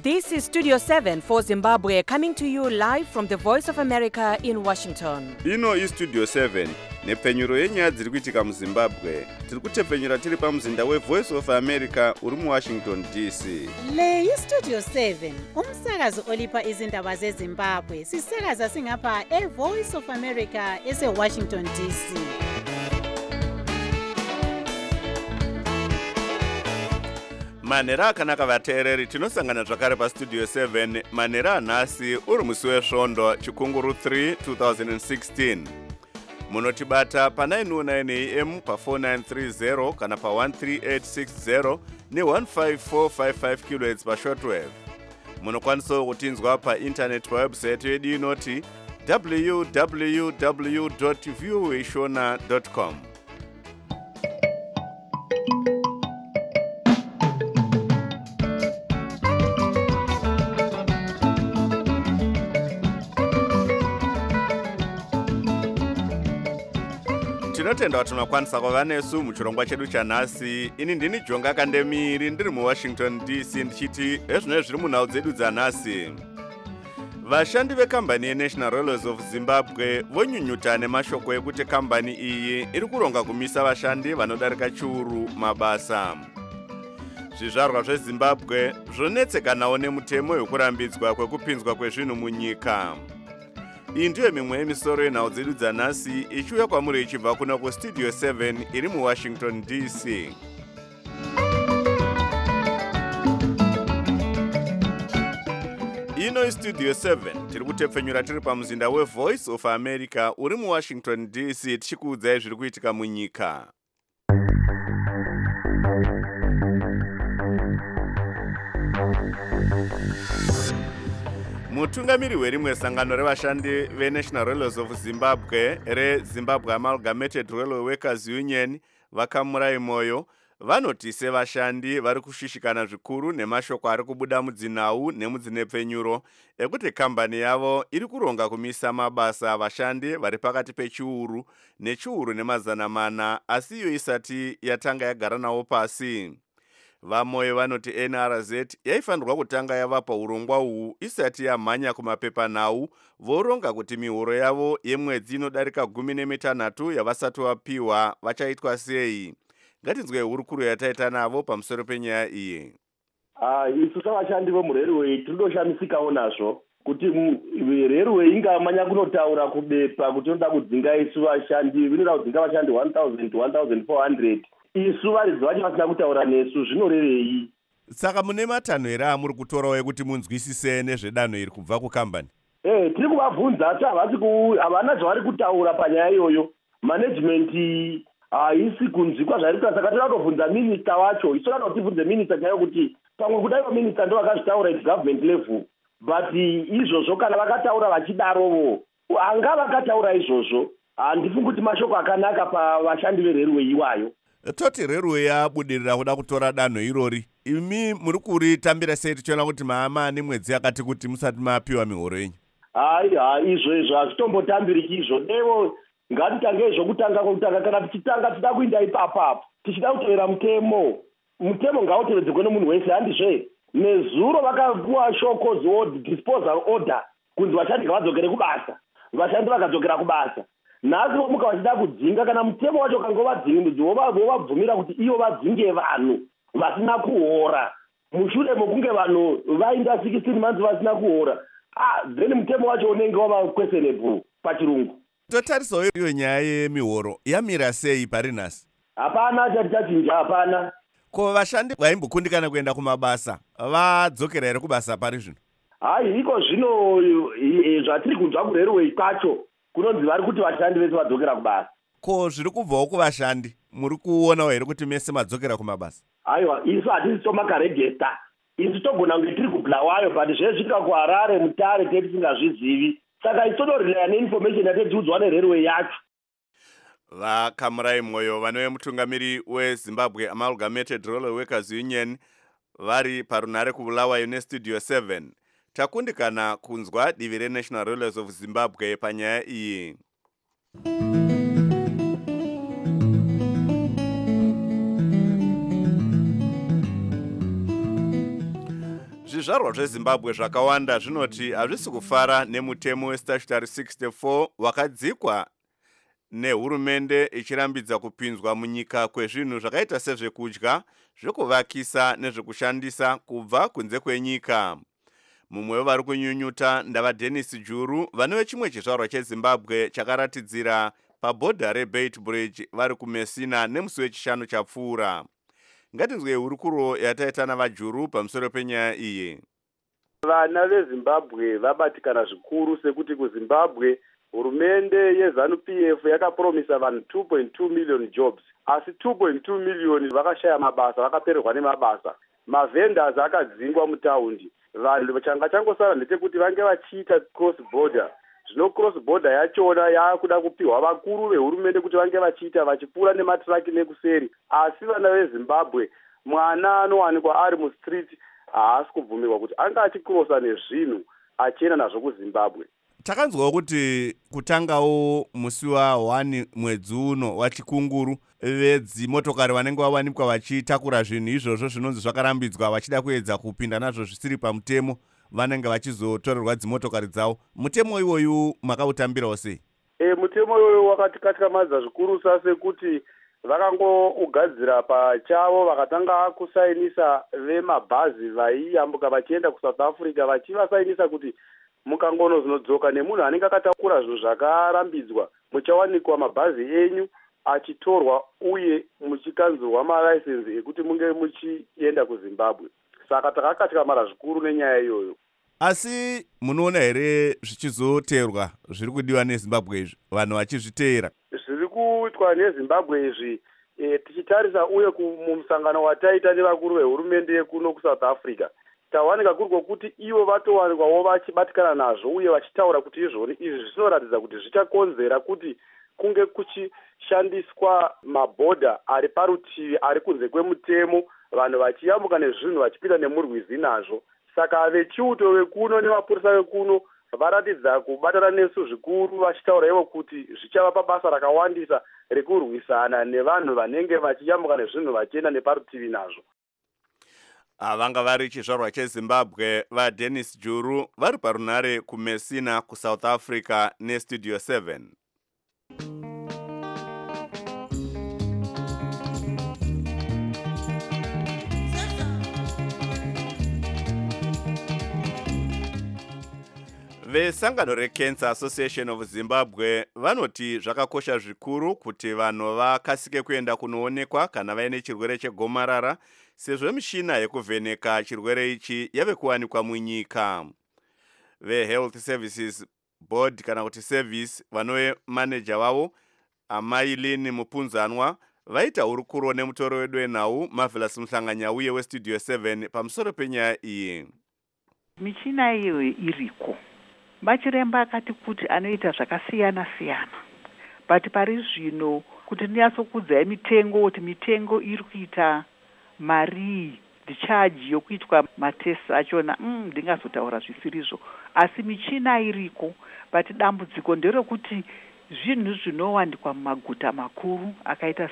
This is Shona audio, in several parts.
This is Studio 7 for Zimbabwe, coming to you live from the Voice of America in Washington. Ino iStudio 7 nepfenyuro yenyaya dziri kuitika muZimbabwe. Tiri kutepfenyura tiri pamuzinda weVoice of America uri muWashington DC. Le iStudio 7 umsakazo olipa izindaba zeZimbabwe. Sisakaza singapha eVoice of America eseWashington DC. Manera akanaka vateereri, tinosangana zvakare paStudio 7 manera anhasi uri musi wesvondo chikunguru 3 2016. Munotibata pa 909 AM pa 4930 kana pa 13860 ne 15455 kHz pa shortwave. Munokwanisa kutinzwa pa internet pa website yedu inoti www.voashona.com. Tinotenda kuti munokwanisa kuva nesu muchirongwa chedu chanhasi. Ini ndini Jonga Kandemiri ndiri muWashington DC ndichiti ezvino zviri munhau dzedu dzanhasi. Vashandi vekambani yeNational Railways of Zimbabwe vonyunyuta nemashoko ekuti kambani iyi iri kuronga kumisa vashandi vanodarika chiuru mabasa. Zvizvarwa zveZimbabwe zvonetsekanawo nemutemo wekurambidzwa kwekupinzwa kwezvinhu munyika. Iyi ndiyo mimwe yemisoro yenhau dzedu dzanhasi ichiuya kwamuri ichibva kuno kuStudio 7 iri muWashington DC. Ino iStudio 7 tiri kutepfenyura tiri pamuzinda weVoice of America uri muWashington DC tichikuudzai zviri kuitika munyika. Mutungamiri werimwe sangano revashandi veNational Railways of Zimbabwe reZimbabwe Amalgamated Railway Workers Union vakamurai moyo vanoti sevashandi vari kushishikana zvikuru nemashoko ari kubuda mudzinhau nemudzinepfenyuro ekuti kambani yavo iri kuronga kumisa mabasa vashandi vari pakati pechiuru nechiuru nemazana mana, asi iyo isati yatanga yagara navo pasi. Vamoyo vanoti NRZ yaifanirwa kutanga yavapa urongwa uhu isati yamhanya kumapepanhau voronga kuti mihoro yavo yemwedzi inodarika 16 yavasati vapiwa vachaitwa sei. Ngatinzwe hurukuro yataita navo pamusoro penyaya iyi. Isu savashandi vemurailway tinoshamisikawo nazvo kuti railway ingamanya kunotaura kubepa kuti inoda kudzinga isu vashandi, vinoda kudzinga vashandi 1400 isu varidzi vacho vasina kutaura nesu, zvinorevei? Saka mune matanho here amuri kutorawo ekuti munzwisise nezvedanho iri kubva kukambani? Tiri kuvabvunza asi havana zvavari kutaura panyaya iyoyo. Management haisi kunzwikwa zvairi kuita, saka toda kutovhunza minista wacho. Isu toda kutibvunze minista nyaya yokuti pamwe kudaiwa minista ndo vakazvitaura at government level, but izvozvo kana vakataura vachidarovo hanga vakataura izvozvo, handifungi kuti mashoko akanaka pavashandi verailway iwayo. Toti railway yabudirira kuda kutora danho irori, imi muri kuritambira sei tichiona kuti maamani mwedzi yakati kuti musati mapiwa mihoro yenyu? Izvo hazvitombotambiriki izvo. Devo ngatitange zvokutanga kana tichitanga tida kuinda ipapapo tichida kutevera mutemo ngautevedzekwe nemunhu wese, handizve? Nezuro vakapuwa shoko disposal order kunzi vashandi ngavadzokere kubasa, vashandi vakadzokera kubasa. Nhasi vomuka vachida kudzinga, kana mutemo wacho kangovadzingi vovabvumira kuti ivo vadzinge vanhu vasina kuhora mushure mokunge vanhu vainda 16 months vasina kuhora. Then mutemo wacho unenge wava questionable pachirungu. Totarisawo iyo nyaya yemihoro yamira sei pari nhasi? Hapana chati chachinja, hapana. Ko vashandi vaimbokundikana kuenda kumabasa vadzokera here kubasa pari zvino? Iko zvino zvatiri kunzwa kurailway kwacho kunonzi vari kuti vashandi vese vadzokera kubasa. Ko zviri kubvawo kuvashandi muri kuonawo here kuti mese madzokera kumabasa? Aiwa, isu hatisi tomakaregesta, isu togona kunge tiri kubulawayo, but zvezvika kuHarare Mutare tisingazvizivi, saka isu tonorelaya neinformation yatetiudzwa nerailway yacho. Vakamurai moyo vanove mutungamiri weZimbabwe Amalgamated Railway Workers Union vari parunhare kubulawayo neStudio 7. Takundikana kunzwa divi reNational Railways of Zimbabwe panyaya iyi. zvizvarwa zvezimbabwe zvakawanda zvinoti hazvisi kufara nemutemo westatutory 64 wakadzikwa nehurumende ichirambidza kupinzwa munyika kwezvinhu zvakaita sezvekudya, zvekuvakisa nezvekushandisa kubva kunze kwenyika. Mumwe wevari kunyunyuta ndava Dennis Juru, vanove chimwe chizvarwa chezimbabwe chakaratidzira pabhodha reBeit Bridge vari kuMessina nemusi wechishanu chapfuura. Ngatinzwe hurukuro yataita navaJuru pamusoro penyaya iyi. Vana veZimbabwe vabatikana zvikuru sekuti kuZimbabwe hurumende yeZANU-PF yakapromisa vanhu 2.2 million jobs, asi 2.2 million vakashaya mabasa, vakapererwa nemabasa. Mavendors akadzingwa mutaundi. Vanhu changa changosara ndechekuti vange vachiita cross border. Zvino cross border yachona yakuda kupiwa vakuru vehurumende kuti vange vachiita vachipfuura nematraki nekuseri. Asi vana veZimbabwe, mwana anowanikwa ari mustreet haasi kubvumirwa kuti anga achikrosa nezvinhu achienda nazvo kuZimbabwe. Takanzwawo kuti kutangawo musi wa1 mwedzi uno wachikunguru vedzimotokari vanenge vawanikwa vachitakura zvinhu izvozvo zvinonzi zvakarambidzwa vachida kuedza kupinda nazvo zvisiri pamutemo vanenge vachizotorerwa dzimotokari dzavo. Mutemo iwoyu makautambirawo sei? Mutemo iwoyu wakatikatikamadza zvikuru sekuti vakangougadzira pachavo vakatanga kusainisa vemabhazi vaiyambuka vachienda kuSouth Africa vachivasainisa kuti mukangono zinodzoka nemunhu anenge akatakura zvinhu zvakarambidzwa muchawanikwa mabhazi enyu achitorwa uye muchikanzurwa malaisensi ekuti munge muchienda kuZimbabwe. Saka takakatyamara zvikuru nenyaya iyoyo. Asi munoona here zvichizoteerwa zviri kudiwa neZimbabwe izvi, vanhu vachizviteera? Zviri kuitwa neZimbabwe izvi tichitarisa uye mumusangano wataita nevakuru vehurumende yekuno kuSouth Africa, tawanika kuri kwokuti ivo vatowanikwawo vachibatikana nazvo uye vachitaura kuti izvoni izvi zvinoratidza kuti zvichakonzera kuti kunge kuchishandiswa mabhodha ari parutivi ari kunze kwemutemo, vanhu vachiyambuka nezvinhu vachipinda nemurwizi nazvo. Saka vechiuto vekuno nemapurisa vekuno varatidza kubatana nesu zvikuru vachitaura ivo kuti zvichavapa basa rakawandisa rekurwisana nevanhu vanenge vachiyambuka nezvinhu vachienda neparutivi nazvo. Vanga vari chizvarwa cheZimbabwe vaDennis Juru vari parunare kuMessina kuSouth Africa neStudio 7. Vesangano reCancer Association of Zimbabwe vanoti zvakakosha zvikuru kuti vanhu vakasike kuenda kunoonekwa kana vaine chirwere chegomarara, sezvo mishina yekuvheneka chirwere ichi yave kuwanikwa munyika. VeHealth Services Board kana kuti service vanove manager wavo Amailini Mupunzanwa vaita hurukuro nemutoro wedu wenhau Marvelous Muhlanganyauye weStudio 7 pamusoro penyaya iyi. Michina iyo iriko. Machiremba akati kuti anoita zvakasiyana siyana. But pari zvino kuti ndinyatsokudza mitengo kuti mitengo iri kuita mari charge yokuitwa matest achona ndingazotaura zvisirizvo, asi michina iriko. But dambudziko nderekuti zvinhu zvinowanikwa mumaguta makuru akaita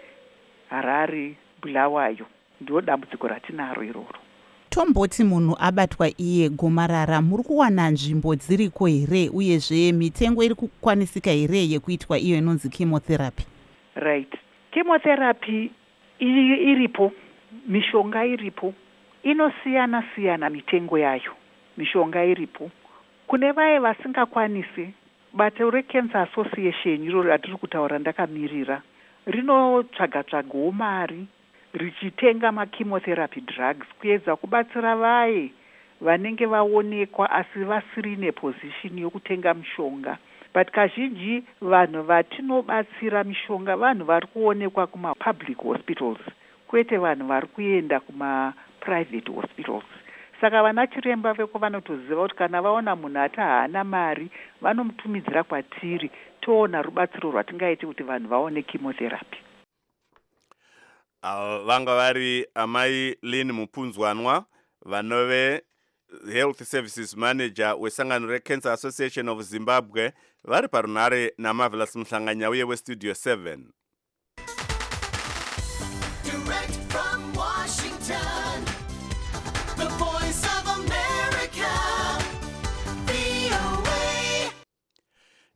seHarare, Bulawayo, ndio dambudziko ratinaro iroro. Tomboti munhu abatwa iye gomarara, muri kuwana nzvimbo dziriko here uyezve mitengo iri kukwanisika here yekuitwa iyo inonzi chemotherapy? Right. Chemotherapy iripo, mishonga iripo, inosiyana siyana mitengo yayo. Mishonga iripo. Kune vaye vasingakwanisi, bato reCancer Association iro ratiri kutaura ndakamirira, rinotsvaga mari richitenga machemotherapy drugs kuedza kubatsira vaye vanenge vaonekwa asi vasiri neposition yokutenga mishonga. But kazhinji vanhu vatinobatsira mishonga vanhu vari kuonekwa kuma-public hospitals, kwete vanhu vari kuenda kuma-private hospitals. Saka vana chiremba veko vanotoziva kuti kana vaona munhu ati haana mari vanomutumidzira kwatiri toona rubatsiro rwatingaiti kuti vanhu vaone chemotherapy. Vanga vari Amailini Mupunzwanwa vanove Health Services Manager wesangano reCancer Association of Zimbabwe vari parunare naMarvelous Muhlanganyauye weStudio 7. Direct from Washington, the Voice of America.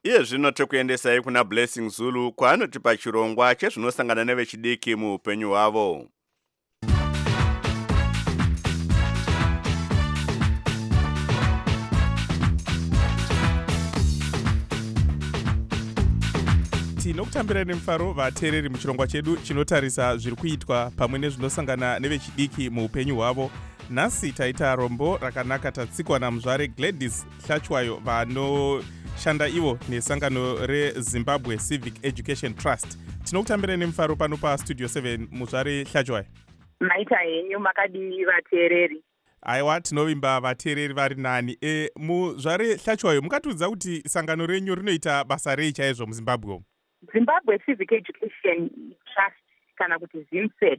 iye zvino tekuendesai kuna Blessing Zulu kwaanotipa chirongwa chezvinosangana nevechidiki muupenyu hwavo. tinokutambira nemufaro vateereri muchirongwa chedu chinotarisa zviri kuitwa pamwe nezvinosangana nevechidiki muupenyu hwavo. Nhasi taita rombo rakanaka tatsikwa naMuzvare Gladys Hlachwayo vanoshanda ivo nesangano reZimbabwe Civic Education Trust. Tinokutambira nemufaro pano pastudio 7. Muzvare Hlachwayo, maita henyu makadii vateereri? aiwa, tinovimba vateereri vari nani. Muzvare Hlachwayo, mukatiudza kuti sangano renyu rinoita basa rei chaizvo muZimbabwe? Zimbabwe Civic Education Trust kana kuti ZIMSET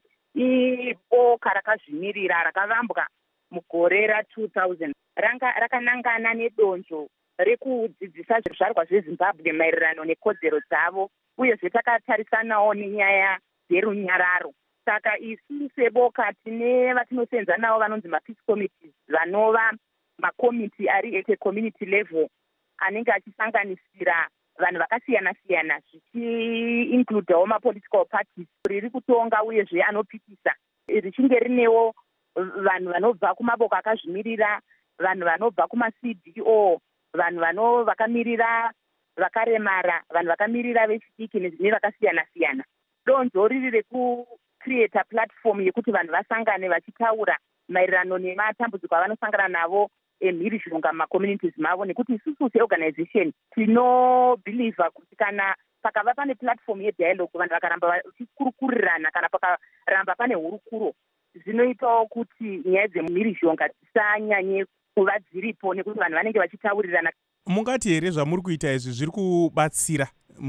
iboka rakazvimirira rakavambwa mugore ra2000 rakanangana nedonzvo rekudzidzisa zvizvarwa zveZimbabwe maererano nekodzero dzavo uyezve takatarisanawo nenyaya dzerunyararo. Saka isu seboka tine vatinosenza navo vanonzi mapeace committees vanova makomiti ari at community level anenge achisanganisira vanhu vakasiyana-siyana zvichiincludawo mapolitical parties riri kutonga uyezve anopikisa, richinge rinewo vanhu vanobva kumaboka akazvimirira, vanhu vanobva kumaCDO, vanhu vakamirira vakaremara, vanhu vakamirira vechidiki nevakasiyana-siyana. Donzo riri rekucreata platform yekuti vanhu vasangane vachitaura maererano nematambudziko avanosangana navo emhirizhonga mumakommunities mavo, nekuti isusu seorganization tinobhilivha kuti kana pakava pane platform yedialogue vanhu vakaramba vachikurukurirana kana pakaramba pane hurukuro zvinoitawo kuti nyaya dzemhirizhonga dzisanyanye kuva dziripo nekuti vanhu vanenge vachitaurirana. Mungati here zvamuri kuita izvi zviri kubatsira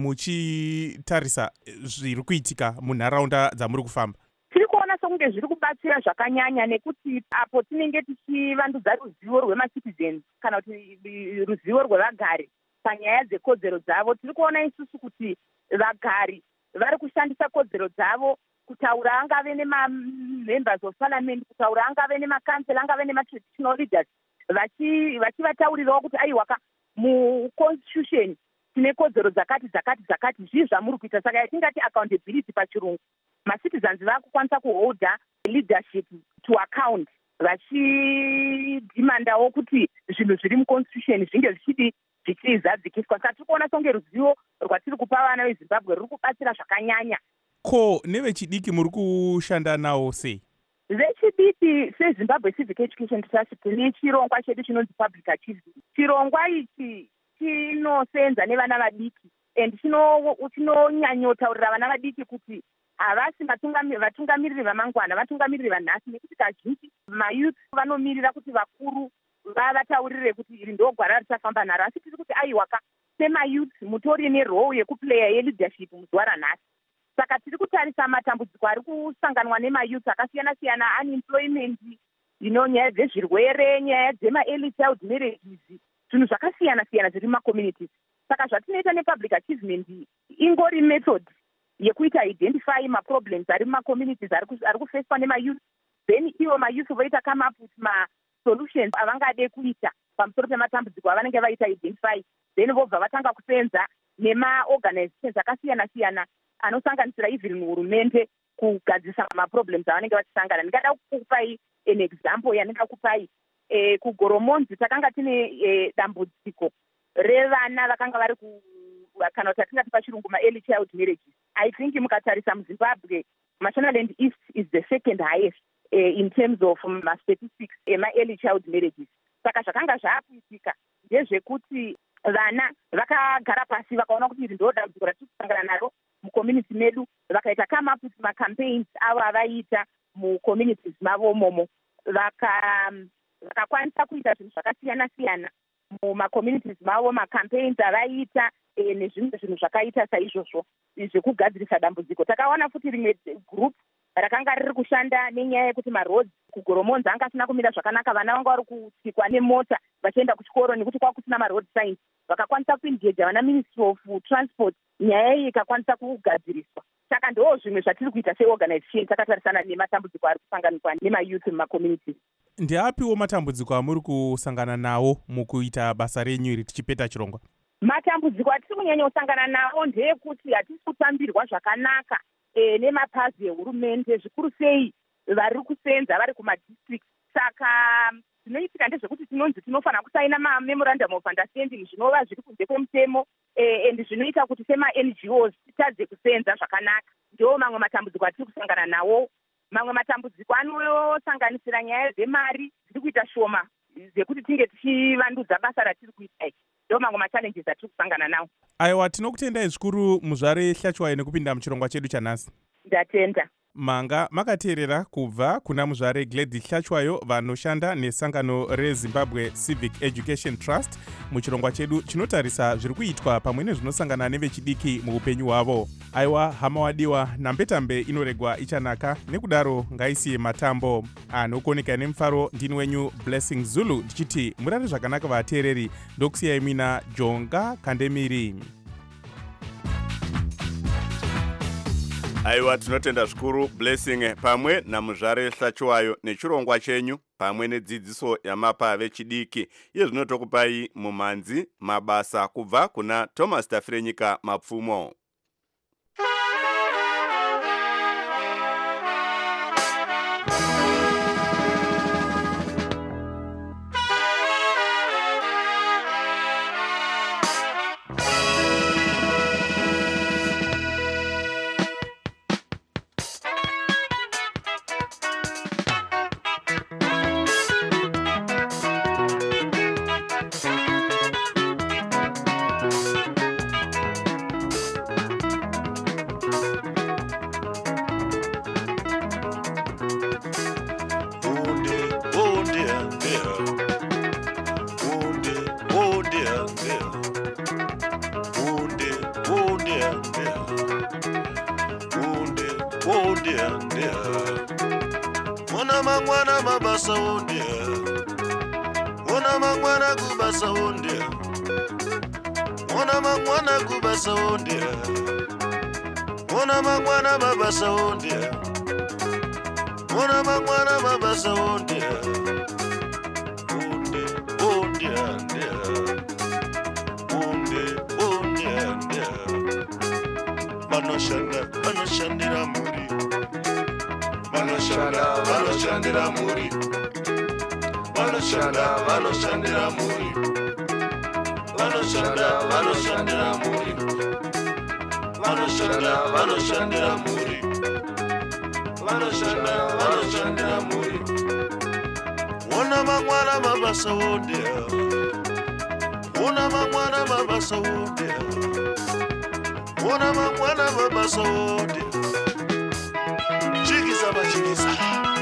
muchitarisa zviri kuitika munharaunda dzamuri kufamba? Tiri kuona sokunge zviri kubatsira zvakanyanya nekuti apo tinenge tichivandudza ruzivo rwemacitizens kana kuti ruzivo rwevagari panyaya dzekodzero dzavo. Tiri kuona isusu kuti vagari vari kushandisa kodzero dzavo kutaura, angave nemamembers of parliament, kutaura angave nemakansel, angave nematraditional leaders, vachivataurirawo kuti aiwaka muconstitution tine kodzero dzakati zvii zvamuri kuita. Saka yatingati accountability pachirungu, macitizens vakukwanisa kuholda leadership to account vachidhimandawo kuti zvinhu zviri muconstitution zvinge zvichizadzikiswa. Saka tiri kuona songe ruzivo rwatiri kupa vana veZimbabwe ruri kubatsira zvakanyanya. Ko nevechidiki muri kushanda nawo sei? Vechidiki seZimbabwe Civic Education Trust tine chirongwa chedu chinonzi public achievement. Chirongwa ichi chinosenza nevana vadiki and chinonyanyotaurira vana vadiki kuti havasi vatungamiriri vamangwana, vatungamiriri vanhasi, nekuti kazhinji mayouth vanomirira kuti vakuru vavataurire kuti iri ndogwara richafamba naro, asi tiri kuti aiwaka semayouth mutori nerole yekuplaya yeleadership muzuva ranhasi. Saka tiri kutarisa matambudziko ari kusanganwa nemayouth akasiyana-siyana, unemployment, nyaya dzezvirwere, nyaya dzema-early child marriages, zvinhu zvakasiyana-siyana zviri mumakommunities. Saka zvatinoita nepublic achievement ingori method yekuita identify maproblems ari mumakommunities ari kufeswa nemayouth, then ivo mayouth voita come up with masolutions avangade kuita pamusoro pematambudziko avanenge vaita identify, then vobva vatanga kusenza nemaorganizations akasiyana-siyana anosanganisira even hurumende kugadzisa maproblems avanenge vachisangana. Ndingada kukupai an example yandinga kupai. Kugoromonzi takanga tine dambudziko revana vakanga vari kana kuti atingati pachirungu ma-early child marriages. I think mukatarisa muZimbabwe, Mashonaland East is the second highest in terms of statistics ema-early child marriages. Saka zvakanga zvaakuitika ndezvekuti vana vakagara pasi vakaona kuti iri ndo dambudziko ratiri kusangana naro mucommunity medu, vakaita come up with macampaigns avo avaita mucommunities mavo momo, vakakwanisa kuita zvinhu zvakasiyana-siyana mumacommunities mavo, macampaigns avaita nezvimwe zvinhu zvakaita saizvozvo zvekugadzirisa dambudziko. Takaona futi rimwe group rakanga riri kushanda nenyaya yekuti maroads kugoromonzi anga asina kumira zvakanaka, vana vanga vari kutsikwa nemota vachienda kuchikoro nekuti kwakusina maroad signs. Vakakwanisa kuengeja vana Ministry of Transport, nyaya iyi ikakwanisa kugadziriswa. Saka ndo zvimwe zvatiri kuita seorganization takatarisana nematambudziko ari kusanganikwa nemayouth mumakommunities. Ndeapiwo matambudziko amuri kusangana nawo mukuita basa renyu iri tichipeta chirongwa? matambudziko atiri kunyanya kusangana nawo ndeyekuti hatisi kutambirwa zvakanaka nemapazi ehurumende, zvikuru sei vari kusenza vari kumadistrict. Saka zvinoitika ndezvekuti tinonzi tinofanira kusaina mamemorandum of understanding zvinova zviri kunze kwemutemo, and zvinoita kuti sema-NGOs titadze kusenza zvakanaka. Ndiwo mamwe matambudziko atiri kusangana nawo. Mamwe matambudziko anosanganisira nyaya dzemari dziri kuita shoma dzekuti tinge tichivandudza basa ratiri kuita. Ndiwo mamwe machallenges atiri kusangana nawo. Aiwa, tinokutendai zvikuru muzvare Hlachwai nekupinda muchirongwa chedu chanhasi. Ndatenda. Manga makateerera kubva kuna muzvare Gladys Hlachwayo vanoshanda nesangano reZimbabwe Civic Education Trust muchirongwa chedu chinotarisa zviri kuitwa pamwe nezvinosangana nevechidiki muupenyu hwavo. Aiwa, hama wadiwa, nambetambe inoregwa ichanaka, nekudaro ngaisiye matambo. Anokoneka nemufaro ndini wenyu Blessing Zulu ndichiti murare zvakanaka vateereri, ndokusiyai mina Jonga Kandemiri. Aiwa, tinotenda zvikuru Blessing pamwe namuzvare Hlachwayo nechirongwa chenyu pamwe nedzidziso yamapa vechidiki. Iyo zvinotokupai mumhanzi mabasa kubva kuna Thomas Tafrenyika Mapfumo. Ona mangwana mabasa ondia, ona mangwana kubasa ondia, ona mangwana kubasa ondia, ona mangwana mabasa ondia, ona mangwana mabasa ondia, ondia ondia, ondia ondia, manoshandira muri. Vanoshandira muri, vanoshandira muri, vanoshandira muri, vanoshandira muri, vanoshandira muri. Ona mangwana mabasa ondia, ona mangwana mabasa ondia, ona mangwana mabasa ondia. Chikisa bachikisa.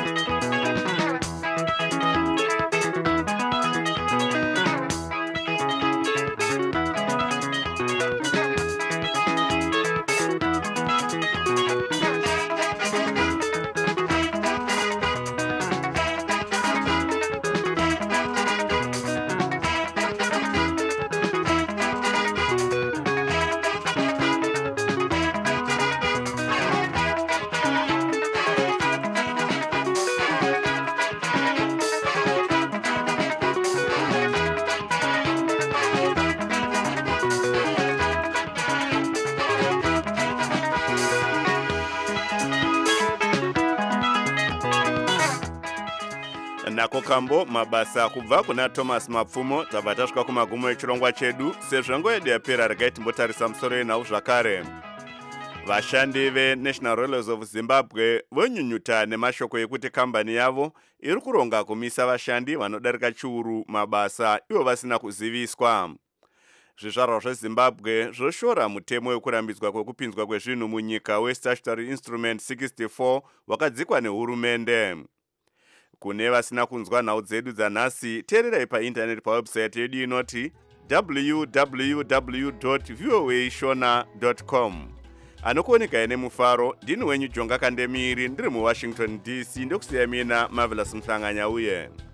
Nako kambo mabasa kubva kuna Thomas Mapfumo. Tabva tasvika kumagumo echirongwa chedu. Sezvo nguva yedu yapera, regai timbotarisa musoro yenhau zvakare. Vashandi veNational Railways of Zimbabwe vonyunyuta nemashoko ekuti kambani yavo iri kuronga kumisa vashandi vanodarika chiuru mabasa ivo vasina kuziviswa. Zvizvarwa zveZimbabwe zvoshora mutemo wekurambidzwa kwekupinzwa kwezvinhu munyika weStatutory Instrument 64 wakadzikwa nehurumende. Kune vasina kunzwa nhau dzedu dzanhasi, teererai paindaneti pawebsite yedu inoti www.voashona.com. Anokuoneka nemufaro, ndini wenyu Jonga Kandemiri, ndiri muWashington DC, ndokusiyai mina Marvelous Mhlanganya uye.